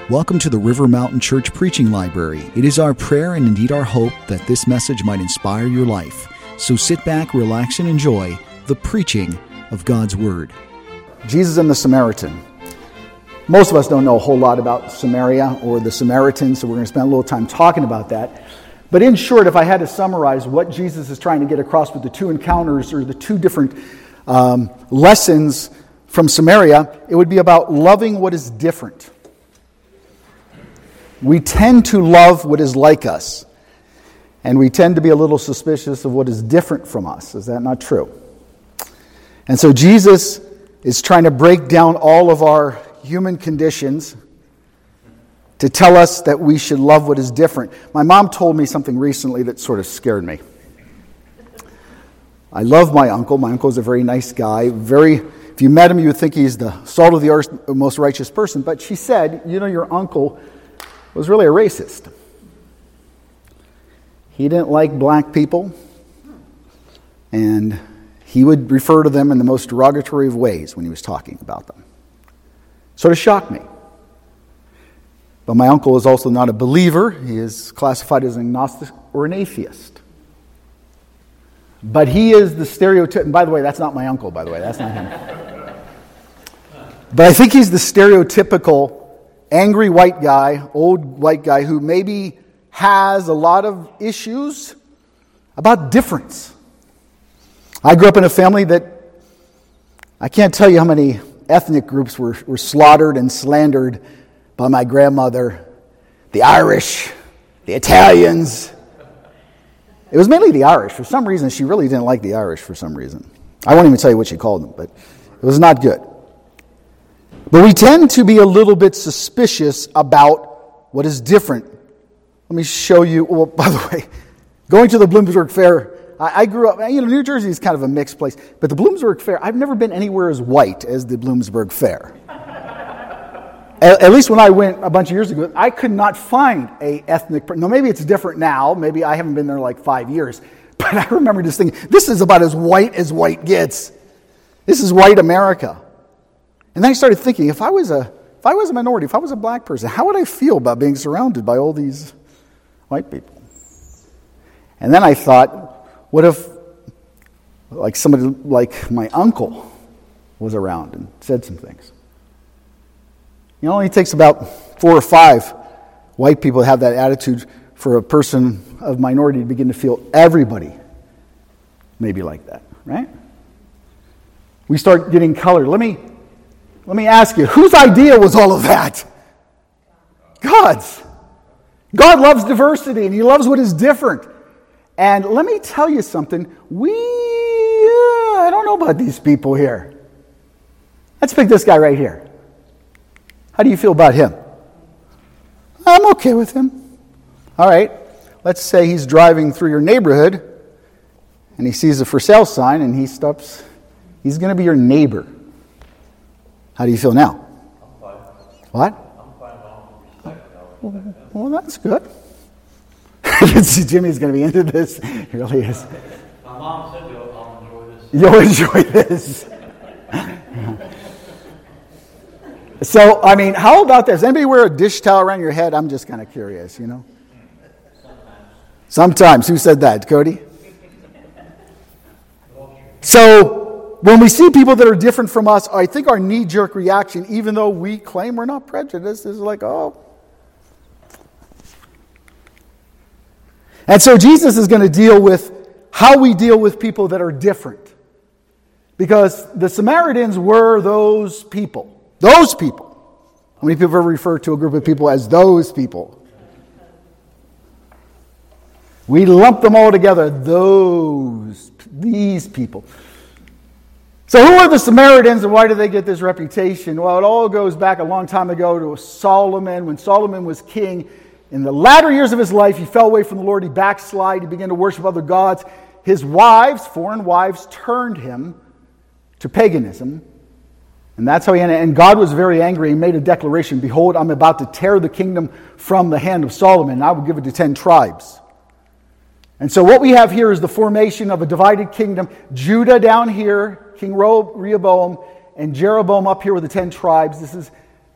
Welcome to the River Mountain Church Preaching Library. It is our prayer and indeed our hope that this message might inspire your life. So sit back, relax, and enjoy the preaching of God's Word. Jesus and the Samaritan. Most of us don't know a whole lot about Samaria or the Samaritans, so we're going to spend a little time talking about that. But in short, if I had to summarize what Jesus is trying to get across with the two encounters or the two different lessons from Samaria, it would be about loving what is different. We tend to love what is like us, and we tend to be a little suspicious of what is different from us. Is that not true? And so Jesus is trying to break down all of our human conditions to tell us that we should love what is different. My mom told me something recently that sort of scared me. I love my uncle. My uncle is a very nice guy. If you met him, you would think he's the salt of the earth, most righteous person. But she said, your uncle was really a racist. He didn't like black people, and he would refer to them in the most derogatory of ways when he was talking about them. Sort of shocked me. But my uncle is also not a believer. He is classified as an agnostic or an atheist. But he is the stereotype. And by the way, that's not my uncle, by the way. That's not him. But I think he's the stereotypical angry white guy, old white guy, who maybe has a lot of issues about difference. I grew up in a family that I can't tell you how many ethnic groups were slaughtered and slandered by my grandmother. The Irish, the Italians. It was mainly the Irish. For some reason, she really didn't like the Irish for some reason. I won't even tell you what she called them, but it was not good. But we tend to be a little bit suspicious about what is different. Let me show you. Well, by the way, going to the Bloomsburg Fair, I grew up, New Jersey is kind of a mixed place, but the Bloomsburg Fair, I've never been anywhere as white as the Bloomsburg Fair. At least when I went a bunch of years ago, I could not find a ethnic person. Now, maybe it's different now. Maybe I haven't been there like 5 years. But I remember just thinking, this is about as white gets. This is white America. And then I started thinking, if I was a minority, if I was a black person, how would I feel about being surrounded by all these white people? And then I thought, what if somebody like my uncle was around and said some things? It only takes about 4 or 5 white people to have that attitude for a person of minority to begin to feel everybody may be like that, right? We start getting color. Let me ask you, whose idea was all of that? God's. God loves diversity, and He loves what is different. And let me tell you something. I don't know about these people here. Let's pick this guy right here. How do you feel about him? I'm okay with him. All right. Let's say he's driving through your neighborhood, and he sees a for sale sign, and he stops. He's going to be your neighbor. How do you feel now? I'm fine. What? I'm fine. I don't respect. Well, that's good. I can see Jimmy's going to be into this. He really is. My mom said I'll enjoy this. You'll enjoy this. So, how about this? Anybody wear a dish towel around your head? I'm just kind of curious, Sometimes. Who said that? Cody? So, when we see people that are different from us, I think our knee-jerk reaction, even though we claim we're not prejudiced, is like, oh. And so Jesus is going to deal with how we deal with people that are different. Because the Samaritans were those people. Those people. How many people ever refer to a group of people as those people? We lump them all together. These people. So who are the Samaritans, and why do they get this reputation? Well, it all goes back a long time ago to Solomon. When Solomon was king, in the latter years of his life, he fell away from the Lord. He backslid. He began to worship other gods. His wives, foreign wives, turned him to paganism. And that's how he ended. And God was very angry. He made a declaration, behold, I'm about to tear the kingdom from the hand of Solomon, and I will give it to 10 tribes. And so what we have here is the formation of a divided kingdom. Judah down here, King Rehoboam, and Jeroboam up here with the 10 tribes. This is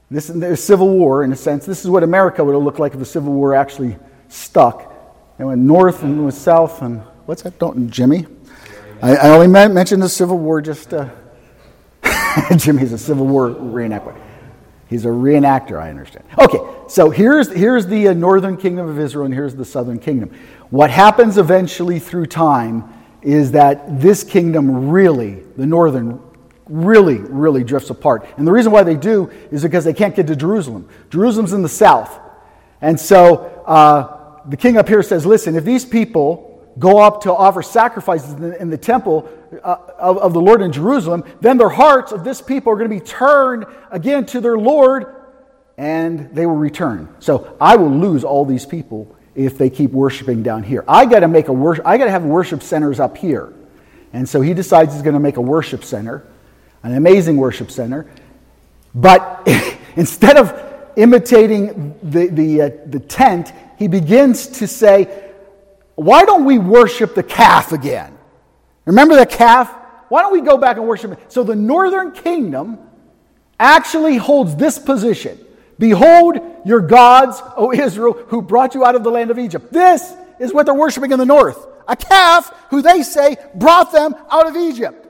There's civil war, in a sense. This is what America would have looked like if the Civil War actually stuck. It went north and went south. And what's that? Jimmy? I only mentioned the Civil War just... Jimmy's a Civil War reenactor. He's a reenactor, I understand. Okay, so here's the northern kingdom of Israel, and here's the southern kingdom. What happens eventually through time is that this kingdom really, the northern, really drifts apart. And the reason why they do is because they can't get to Jerusalem. Jerusalem's in the south. And so the king up here says, listen, if these people go up to offer sacrifices in the temple of the Lord in Jerusalem, then their hearts of this people are going to be turned again to their Lord, and they will return. So I will lose all these people if they keep worshiping down here. I got to have worship centers up here. And so he decides he's going to make a worship center, an amazing worship center. But instead of imitating the tent, he begins to say, why don't we worship the calf again? Remember the calf? Why don't we go back and worship it? So the northern kingdom actually holds this position. Behold your gods, O Israel, who brought you out of the land of Egypt. This is what they're worshiping in the north. A calf who they say brought them out of Egypt.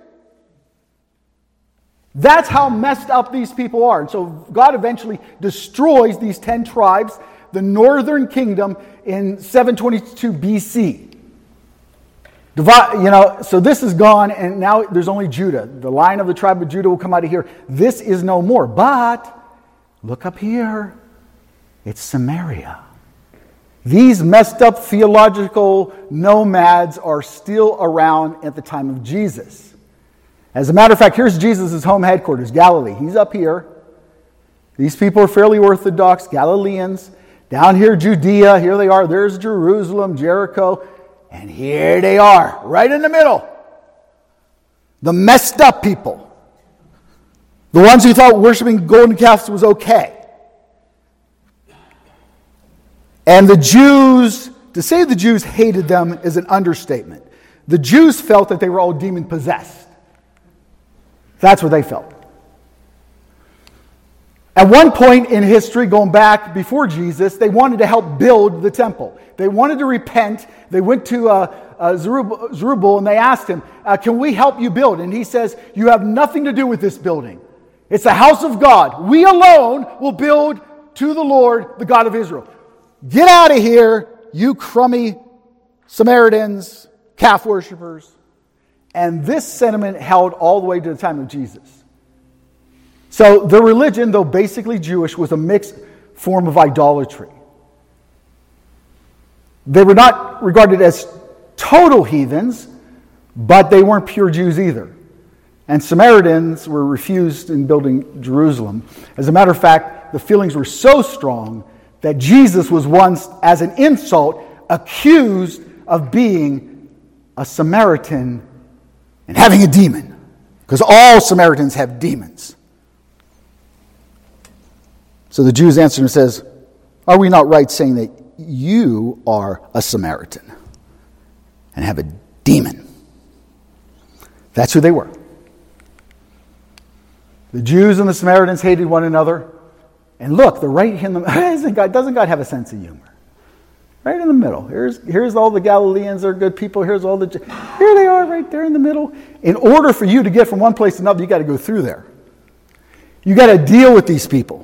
That's how messed up these people are. And so God eventually destroys these 10 tribes, the northern kingdom, in 722 BC. So this is gone, and now there's only Judah. The line of the tribe of Judah will come out of here. This is no more. But look up here. It's Samaria. These messed up theological nomads are still around at the time of Jesus. As a matter of fact, here's Jesus' home headquarters, Galilee. He's up here. These people are fairly orthodox, Galileans. Down here, Judea, here they are. There's Jerusalem, Jericho, and here they are, right in the middle. The messed up people. The ones who thought worshiping golden calves was okay. And the Jews, to say the Jews hated them is an understatement. The Jews felt that they were all demon-possessed. That's what they felt. At one point in history, going back before Jesus, they wanted to help build the temple. They wanted to repent. They went to Zerubbabel and they asked him, can we help you build? And he says, you have nothing to do with this building. It's the house of God. We alone will build to the Lord, the God of Israel. Get out of here, you crummy Samaritans, calf worshippers. And this sentiment held all the way to the time of Jesus. So the religion, though basically Jewish, was a mixed form of idolatry. They were not regarded as total heathens, but they weren't pure Jews either. And Samaritans were refused in building Jerusalem. As a matter of fact, the feelings were so strong that Jesus was once, as an insult, accused of being a Samaritan and having a demon. Because all Samaritans have demons. So the Jews answered and says, are we not right saying that you are a Samaritan and have a demon? That's who they were. The Jews and the Samaritans hated one another. And look, the right in the doesn't God have a sense of humor? Right in the middle. Here's all the Galileans are good people. Here they are right there in the middle. In order for you to get from one place to another, you got to go through there. You got to deal with these people.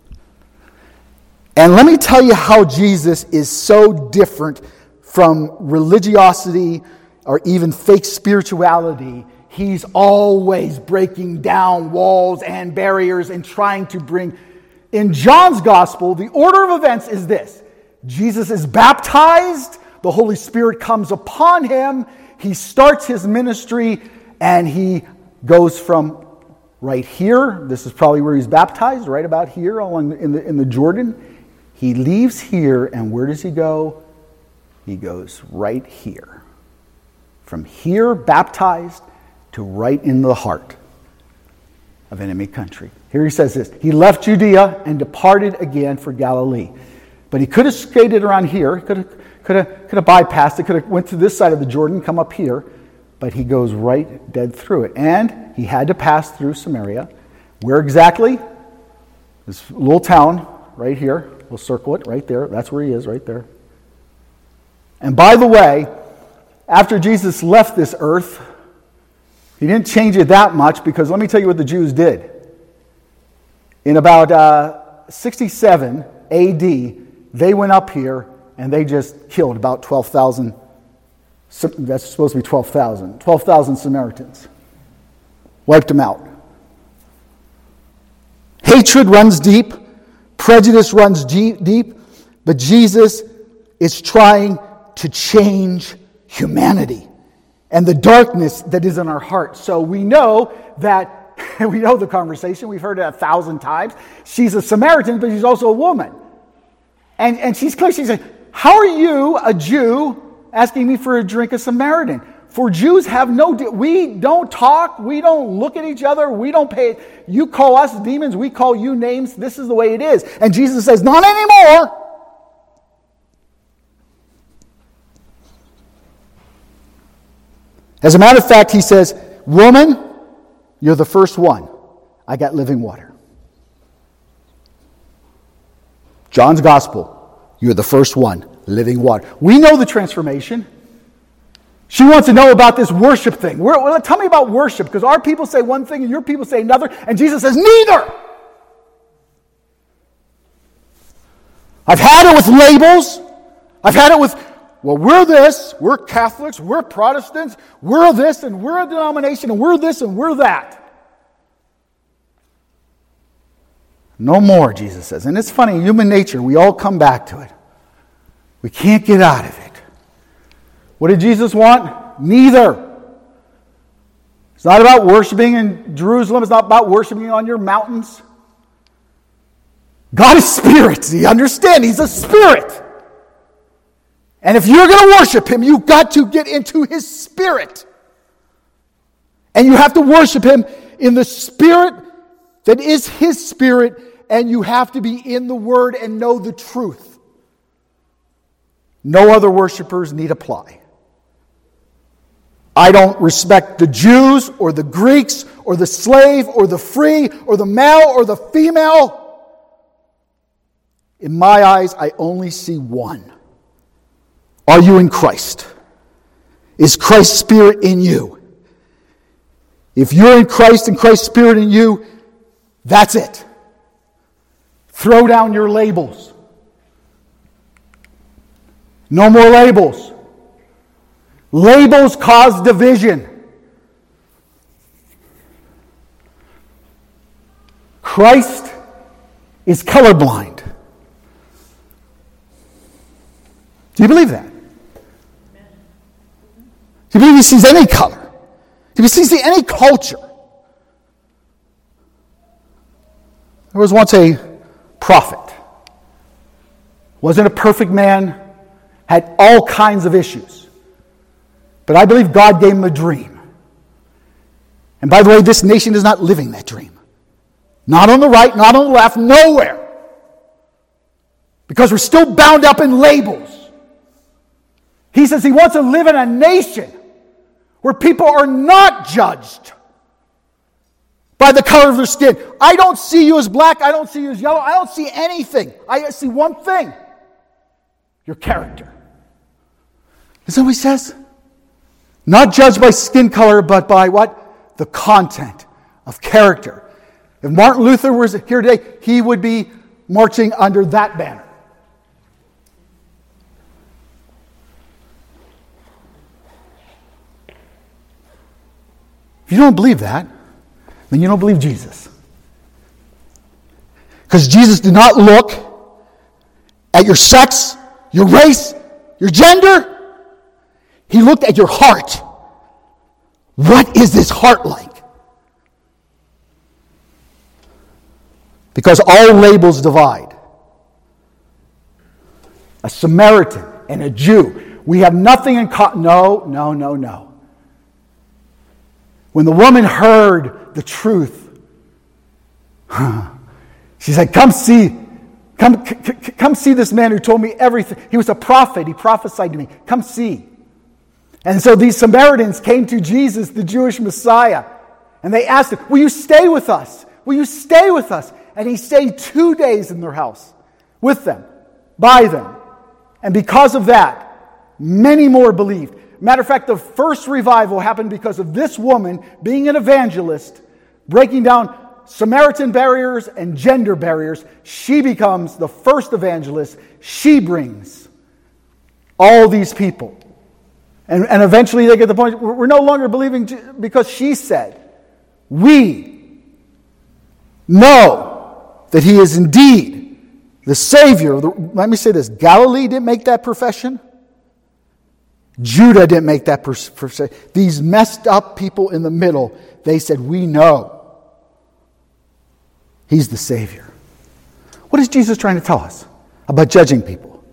And let me tell you how Jesus is so different from religiosity or even fake spirituality. He's always breaking down walls and barriers and trying to bring... In John's gospel, the order of events is this. Jesus is baptized, the Holy Spirit comes upon him, he starts his ministry, and he goes from right here, this is probably where he's baptized, right about here in the Jordan. He leaves here, and where does he go? He goes right here. From here, baptized, to right in the heart of enemy country. Here he says this, he left Judea and departed again for Galilee. But he could have skated around here, could have bypassed it, could have went to this side of the Jordan, come up here, but he goes right dead through it. And he had to pass through Samaria. Where exactly? This little town right here. We'll circle it right there. That's where he is, right there. And by the way, after Jesus left this earth, he didn't change it that much, because let me tell you what the Jews did. In about 67 A.D., they went up here and they just killed about 12,000. That's supposed to be 12,000. 12,000 Samaritans. Wiped them out. Hatred runs deep. Prejudice runs deep. But Jesus is trying to change humanity and the darkness that is in our hearts. So we know that, we know the conversation. We've heard it 1,000 times. She's a Samaritan, but she's also a woman. And she's clear. She said, how are you, a Jew, asking me for a drink, a Samaritan? For Jews we don't talk, we don't look at each other, we don't pay. You call us demons, we call you names. This is the way it is. And Jesus says, not anymore. As a matter of fact, he says, woman, you're the first one. I got living water. John's Gospel, you're the first one, living water. We know the transformation. She wants to know about this worship thing. Tell me about worship, because our people say one thing and your people say another, and Jesus says, neither. I've had it with labels. I've had it with, well, we're this, we're Catholics, we're Protestants, we're this, and we're a denomination, and we're this, and we're that. No more, Jesus says. And it's funny, in human nature, we all come back to it. We can't get out of it. What did Jesus want? Neither. It's not about worshiping in Jerusalem. It's not about worshiping on your mountains. God is spirit. Do you understand? He's a spirit. And if you're going to worship him, you've got to get into his spirit. And you have to worship him in the spirit that is his spirit, and you have to be in the word and know the truth. No other worshipers need apply. I don't respect the Jews or the Greeks or the slave or the free or the male or the female. In my eyes, I only see one. Are you in Christ? Is Christ's Spirit in you? If you're in Christ and Christ's Spirit in you, that's it. Throw down your labels. No more labels. Labels cause division. Christ is colorblind. Do you believe that? Do you believe he sees any color? Do you see any culture? There was once a prophet. Wasn't a perfect man. Had all kinds of issues. But I believe God gave him a dream. And by the way, this nation is not living that dream. Not on the right, not on the left, nowhere. Because we're still bound up in labels. He says he wants to live in a nation where people are not judged by the color of their skin. I don't see you as black. I don't see you as yellow. I don't see anything. I see one thing. Your character. Is that what he says? Not judged by skin color, but by what? The content of character. If Martin Luther was here today, he would be marching under that banner. If you don't believe that, then you don't believe Jesus. Because Jesus did not look at your sex, your race, your gender. He looked at your heart. What is this heart like? Because all labels divide. A Samaritan and a Jew. We have nothing in common. No. When the woman heard the truth, she said, come see this man who told me everything. He was a prophet. He prophesied to me. Come see. And so these Samaritans came to Jesus, the Jewish Messiah, and they asked him, will you stay with us? Will you stay with us? And he stayed 2 days in their house with them, by them. And because of that, many more believed. Matter of fact, the first revival happened because of this woman being an evangelist, breaking down Samaritan barriers and gender barriers. She becomes the first evangelist. She brings all these people. And eventually they get to the point, we're no longer believing because she said, we know that he is indeed the Savior. Let me say this, Galilee didn't make that profession. Judah didn't make that profession. These messed up people in the middle, they said, we know he's the Savior. What is Jesus trying to tell us about judging people?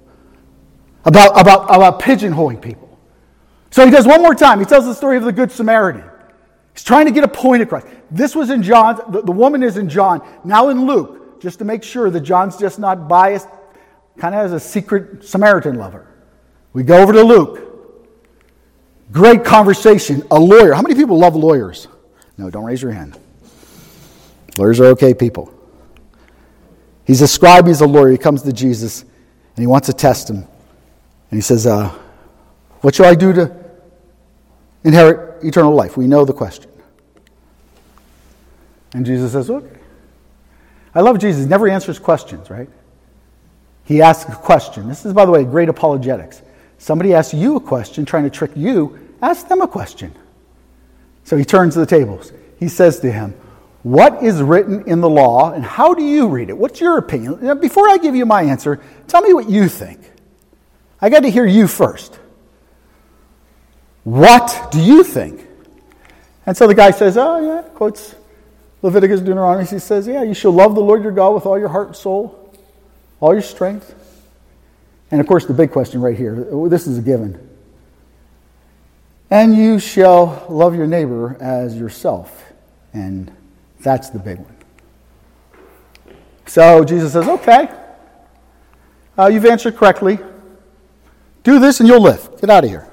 About pigeonholing people? So he does one more time. He tells the story of the Good Samaritan. He's trying to get a point across. This was in John. The woman is in John. Now in Luke, just to make sure that John's just not biased, kind of has a secret Samaritan lover. We go over to Luke. Great conversation. A lawyer. How many people love lawyers? No, don't raise your hand. Lawyers are okay people. He's a scribe, he's a lawyer. He comes to Jesus and he wants to test him. And he says, what shall I do to inherit eternal life? We know the question. And Jesus says, okay. I love Jesus. He never answers questions, right? He asks a question. This is, by the way, great apologetics. Somebody asks you a question, trying to trick you, ask them a question. So he turns to the tables. He says to him, what is written in the law, and how do you read it? What's your opinion? Before I give you my answer, tell me what you think. I got to hear you first. What do you think? And so the guy says, quotes Leviticus, Deuteronomy. He says, you shall love the Lord your God with all your heart and soul, all your strength. And of course, the big question right here, this is a given. And you shall love your neighbor as yourself. And that's the big one. So Jesus says, okay, you've answered correctly. Do this and you'll live. Get out of here.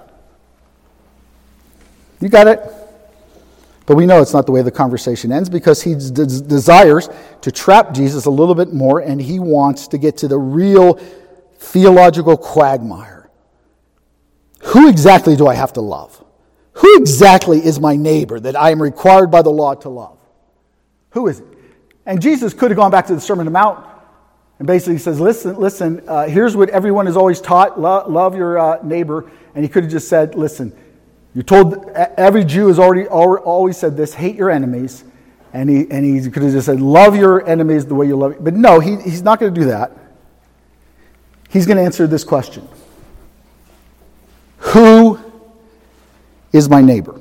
You got it? But we know it's not the way the conversation ends because he desires to trap Jesus a little bit more and he wants to get to the real theological quagmire. Who exactly do I have to love? Who exactly is my neighbor that I am required by the law to love? Who is it? And Jesus could have gone back to the Sermon on the Mount and basically says, listen, here's what everyone has always taught, love your neighbor. And he could have just said, listen, you're told, every Jew has always said this, hate your enemies. And he could have just said, love your enemies the way you love it. But no, he's not going to do that. He's going to answer this question. Who is my neighbor?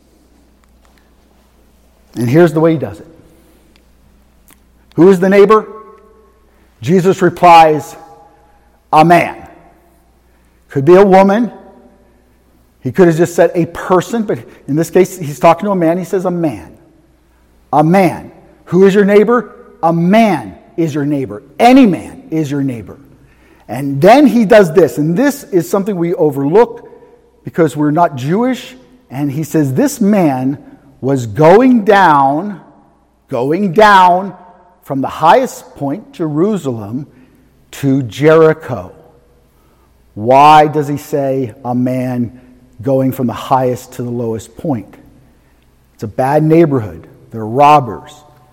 And here's the way he does it. Who is the neighbor? Jesus replies, a man. Could be a woman. He could have just said a person, but in this case, he's talking to a man. He says a man. A man. Who is your neighbor? A man is your neighbor. Any man is your neighbor. And then he does this, and this is something we overlook because we're not Jewish. And he says this man was going down from the highest point, Jerusalem, to Jericho. Why does he say a man going from the highest to the lowest point? It's a bad neighborhood. They're robbers.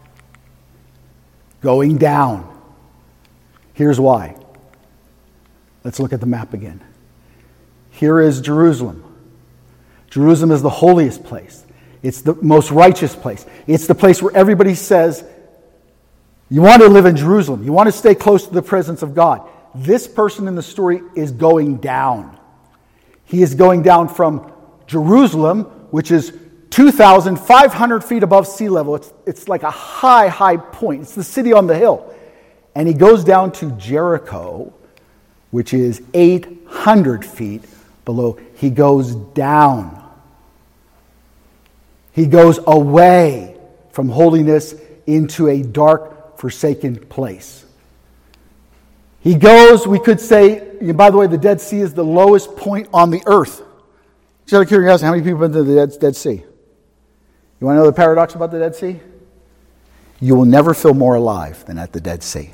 Going down. Here's why. Let's look at the map again. Here is Jerusalem. Jerusalem is the holiest place. It's the most righteous place. It's the place where everybody says, you want to live in Jerusalem. You want to stay close to the presence of God. This person in the story is going down. He is going down from Jerusalem, which is 2,500 feet above sea level. It's like a high point. It's the city on the hill. And he goes down to Jericho, which is 800 feet below. He goes down. He goes away from holiness into a dark, forsaken place. He goes, we could say, by the way, the Dead Sea is the lowest point on the earth. Just out of curiosity, how many people have been to the Dead Sea? You want to know the paradox about the Dead Sea? you will never feel more alive than at the Dead Sea.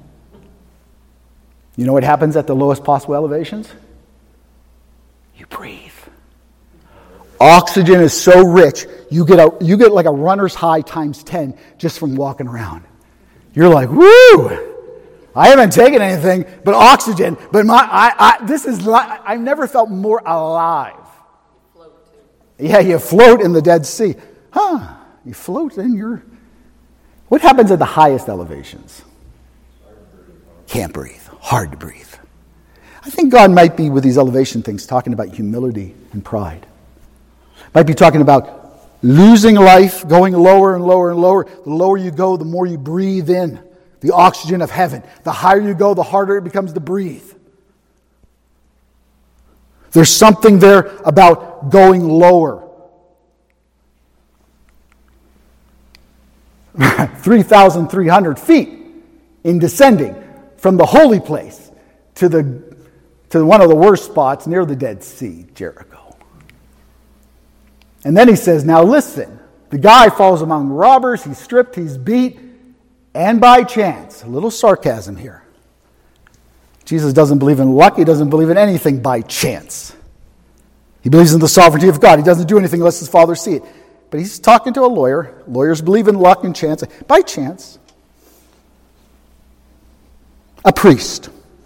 You know what happens at the lowest possible elevations? You breathe. Oxygen is so rich, you get like a runner's high times 10 just from walking around. You're like, woo! I haven't taken anything but oxygen, but I've never felt more alive. Yeah, you float in the Dead Sea. You float in your... What happens at the highest elevations? Can't breathe. Hard to breathe. I think God might be, with these elevation things, talking about humility and pride. Might be talking about losing life, going lower and lower and lower. The lower you go, the more you breathe in the oxygen of heaven. The higher you go, the harder it becomes to breathe. There's something there about going lower. 3,300 feet in descending from the holy place to one of the worst spots near the Dead Sea, Jericho. And then he says, now listen, the guy falls among robbers, he's stripped, he's beat, and by chance, a little sarcasm here. Jesus doesn't believe in luck, he doesn't believe in anything by chance. He believes in the sovereignty of God. He doesn't do anything unless his Father see it. But he's talking to a lawyer. Lawyers believe in luck and chance. By chance, a priest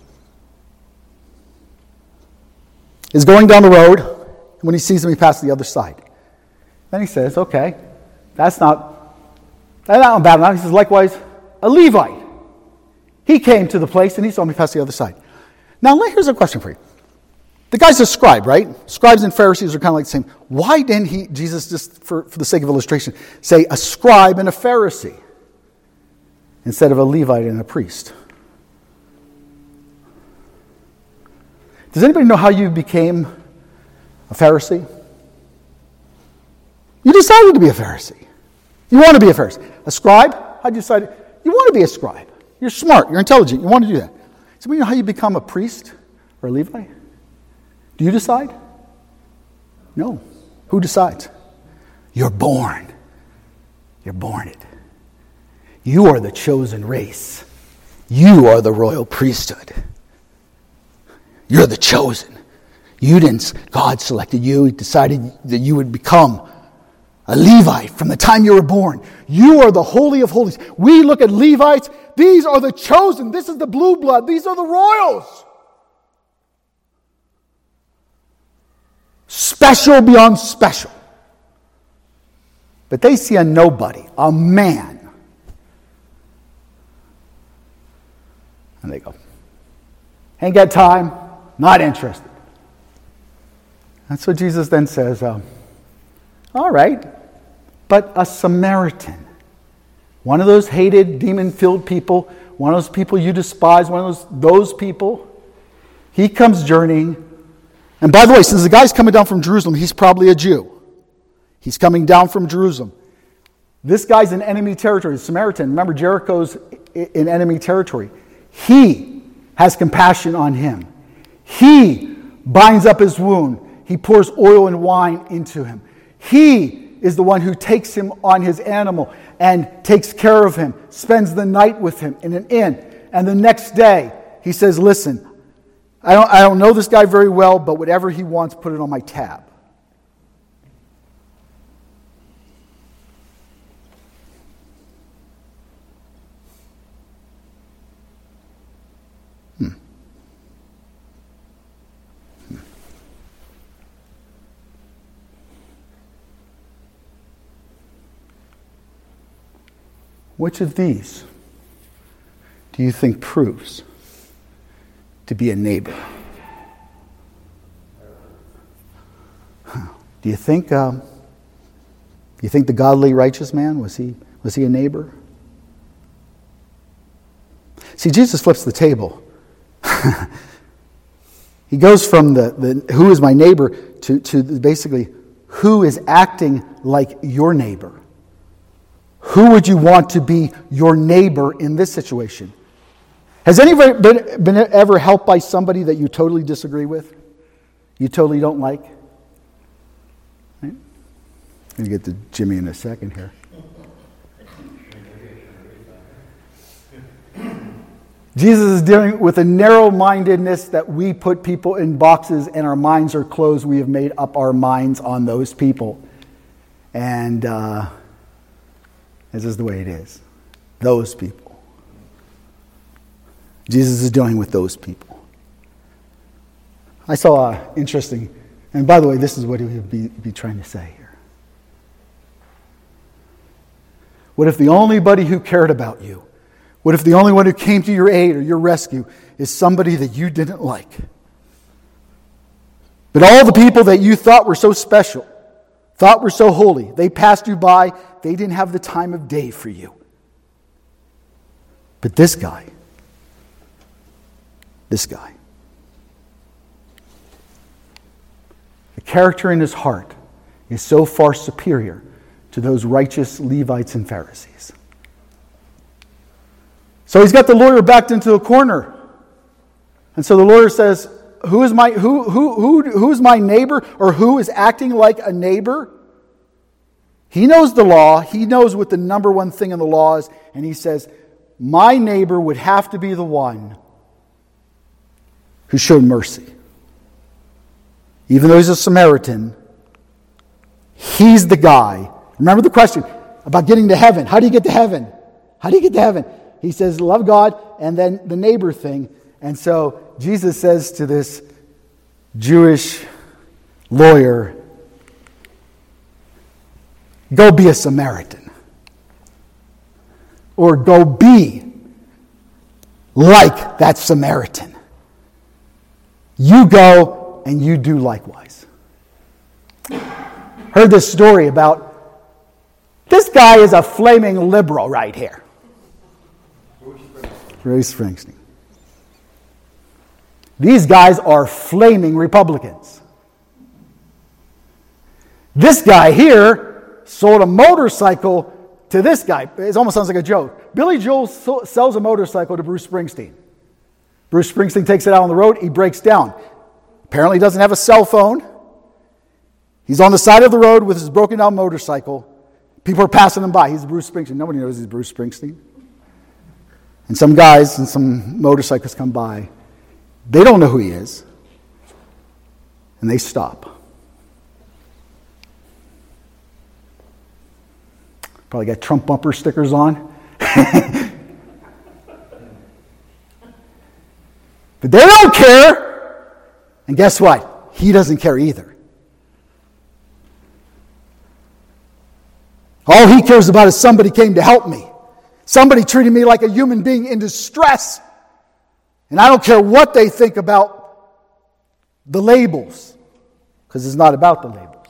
is going down the road, and when he sees him, he passes the other side. Then he says, okay, that's not bad enough. He says, likewise, a Levite. He came to the place, and he saw me pass the other side. Now, here's a question for you. The guy's a scribe, right? Scribes and Pharisees are kind of like the same. Why didn't Jesus, just for the sake of illustration, say a scribe and a Pharisee instead of a Levite and a priest? Does anybody know how you became a Pharisee? You decided to be a Pharisee. You want to be a Pharisee. A scribe? How'd you decide? You want to be a scribe. You're smart. You're intelligent. You want to do that. So you know how you become a priest or a Levite? Do you decide? No. Who decides? You're born. You're born it. You are the chosen race. You are the royal priesthood. You're the chosen. God selected you. He decided that you would become a Levite from the time you were born. You are the Holy of Holies. We look at Levites. These are the chosen. This is the blue blood. These are the royals. Special beyond special. But they see a nobody, a man. And they go, ain't got time, not interested. That's what Jesus then says, all right, but a Samaritan, one of those hated, demon-filled people, one of those people you despise, one of those people, he comes journeying. And by the way, since the guy's coming down from Jerusalem, he's probably a Jew. He's coming down from Jerusalem. This guy's in enemy territory, the Samaritan. Remember, Jericho's in enemy territory. He has compassion on him. He binds up his wound. He pours oil and wine into him. He is the one who takes him on his animal and takes care of him, spends the night with him in an inn. And the next day, he says, listen, I don't know this guy very well, but whatever he wants, put it on my tab. Which of these do you think proves to be a neighbor? Do you think the godly, righteous man, was he a neighbor? See, Jesus flips the table. He goes from the who is my neighbor to basically who is acting like your neighbor. Who would you want to be your neighbor in this situation? Has anybody been ever helped by somebody that you totally disagree with? You totally don't like? Right? I'm going to get to Jimmy in a second here. Jesus is dealing with a narrow-mindedness that we put people in boxes and our minds are closed. We have made up our minds on those people. And this is the way it is. Those people. Jesus is dealing with those people. I saw interesting, and by the way, this is what he would be trying to say here. What if the only buddy who cared about you, what if the only one who came to your aid or your rescue is somebody that you didn't like? But all the people that you thought were so special, thought were so holy, they passed you by, they didn't have the time of day for you. But this guy, the character in his heart is so far superior to those righteous Levites and Pharisees. So he's got the lawyer backed into a corner. And so the lawyer says, who's my neighbor, or who is acting like a neighbor? He knows the law. He knows what the number one thing in the law is. And he says, my neighbor would have to be the one who showed mercy. Even though he's a Samaritan, he's the guy. Remember the question about getting to heaven. How do you get to heaven? How do you get to heaven? He says, love God, and then the neighbor thing. And so Jesus says to this Jewish lawyer, go be a Samaritan. Or go be like that Samaritan. You go and you do likewise. Heard this story about, this guy is a flaming liberal right here. Bruce Springsteen. These guys are flaming Republicans. This guy here sold a motorcycle to this guy. It almost sounds like a joke. Billy Joel sells a motorcycle to Bruce Springsteen. Bruce Springsteen takes it out on the road. He breaks down. Apparently he doesn't have a cell phone. He's on the side of the road with his broken down motorcycle. People are passing him by. He's Bruce Springsteen. Nobody knows he's Bruce Springsteen. And some guys and some motorcyclists come by. They don't know who he is. And they stop. Probably got Trump bumper stickers on. But they don't care. And guess what? He doesn't care either. All he cares about is somebody came to help me. Somebody treated me like a human being in distress. And I don't care what they think about the labels, because it's not about the labels.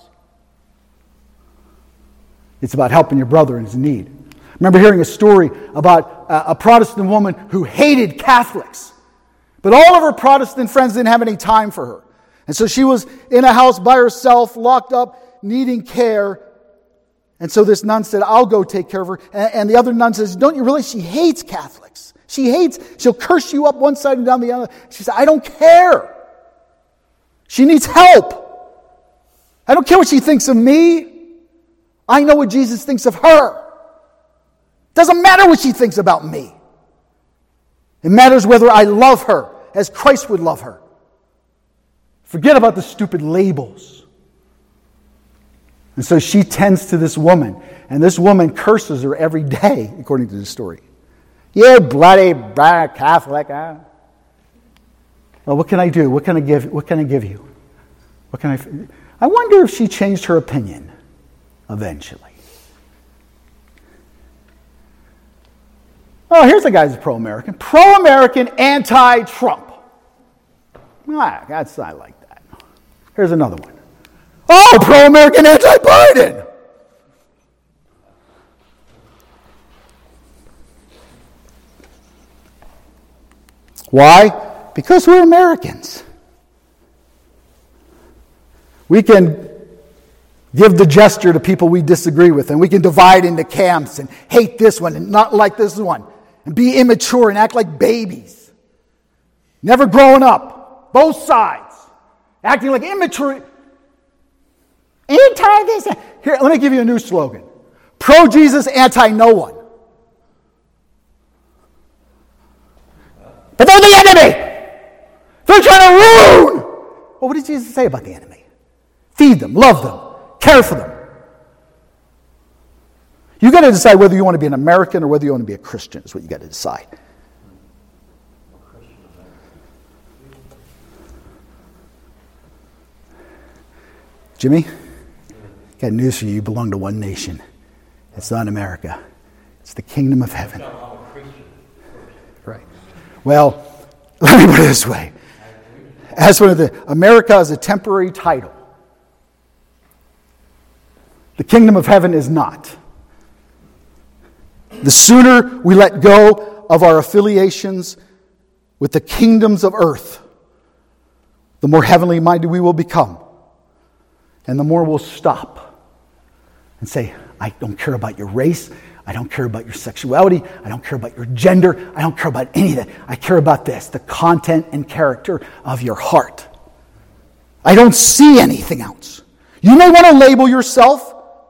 It's about helping your brother in his need. I remember hearing a story about a Protestant woman who hated Catholics. But all of her Protestant friends didn't have any time for her. And so she was in a house by herself, locked up, needing care. And so this nun said, I'll go take care of her. And the other nun says, don't you realize she hates Catholics? She'll curse you up one side and down the other. She said, I don't care. She needs help. I don't care what she thinks of me. I know what Jesus thinks of her. Doesn't matter what she thinks about me. It matters whether I love her as Christ would love her. Forget about the stupid labels. And so she tends to this woman. And this woman curses her every day, according to the story. You bloody bad Catholic, huh? Well, what can I do? What can I give you? What can I wonder if she changed her opinion eventually. Oh, here's a guy who's pro-American. Pro-American, anti-Trump. I like that. Here's another one. Oh, pro-American, anti-Biden. Why? Because we're Americans. We can give the gesture to people we disagree with, and we can divide into camps and hate this one and not like this one, and be immature and act like babies. Never growing up. Both sides. Acting like immature. Anti this. Here, let me give you a new slogan. Pro-Jesus, anti-no one. But they're the enemy. They're trying to ruin. Well, what did Jesus say about the enemy? Feed them, love them, care for them. You got to decide whether you want to be an American or whether you want to be a Christian is what you got to decide. Jimmy, got news for you. You belong to one nation. It's not America. It's the kingdom of heaven. Right. Well, let me put it this way. As one of America is a temporary title. The kingdom of heaven is not. The sooner we let go of our affiliations with the kingdoms of earth, the more heavenly minded we will become. And the more we'll stop and say, I don't care about your race. I don't care about your sexuality. I don't care about your gender. I don't care about any of that. I care about this, the content and character of your heart. I don't see anything else. You may want to label yourself,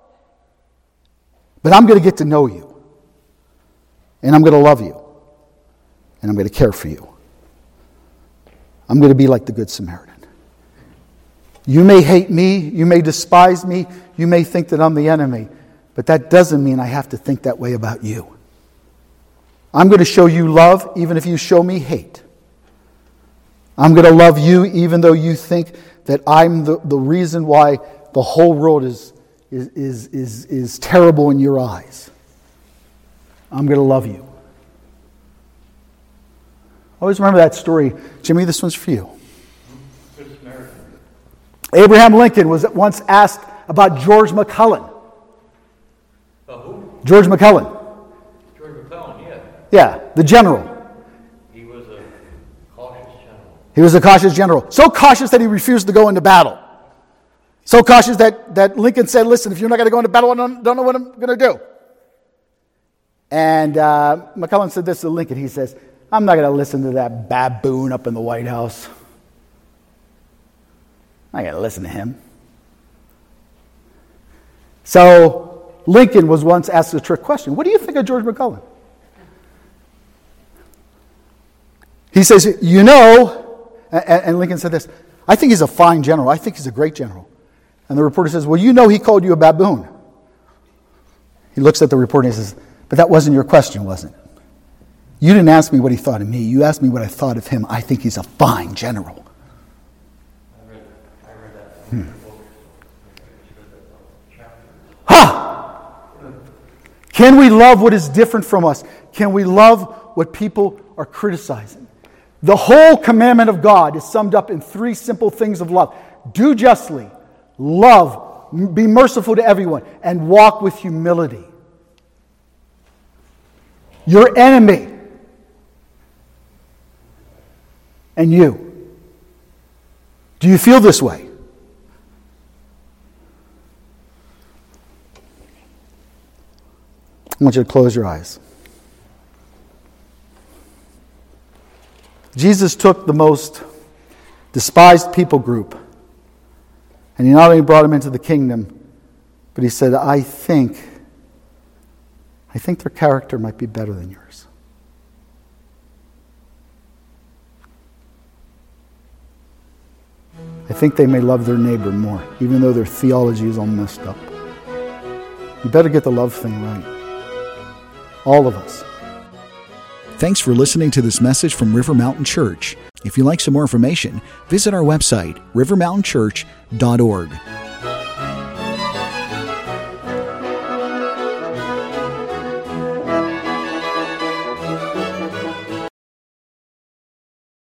but I'm going to get to know you. And I'm going to love you. And I'm going to care for you. I'm going to be like the Good Samaritan. You may hate me. You may despise me. You may think that I'm the enemy. But that doesn't mean I have to think that way about you. I'm going to show you love even if you show me hate. I'm going to love you even though you think that I'm the reason why the whole world is terrible in your eyes. I'm going to love you. Always remember that story. Jimmy, this one's for you. Abraham Lincoln was once asked about George McClellan. Who? George McClellan. George McClellan, yeah. Yeah, the general. He was a cautious general. He was a cautious general. So cautious that he refused to go into battle. So cautious that Lincoln said, listen, if you're not going to go into battle, I don't know what I'm going to do. And McClellan said this to Lincoln. He says, I'm not going to listen to that baboon up in the White House. I got to listen to him. So Lincoln was once asked a trick question. What do you think of George McClellan? He says, you know, and Lincoln said this, I think he's a fine general. I think he's a great general. And the reporter says, well, you know he called you a baboon. He looks at the reporter and he says, but that wasn't your question, was it? You didn't ask me what he thought of me. You asked me what I thought of him. I think he's a fine general. I read that. Ha! Can we love what is different from us? Can we love what people are criticizing? The whole commandment of God is summed up in 3 simple things of love. Do justly, love, be merciful to everyone, and walk with humility. Your enemy and you. Do you feel this way? I want you to close your eyes. Jesus took the most despised people group and he not only brought them into the kingdom, but he said, I think their character might be better than yours. I think they may love their neighbor more, even though their theology is all messed up. You better get the love thing right. All of us. Thanks for listening to this message from River Mountain Church. If you'd like some more information, visit our website, rivermountainchurch.org.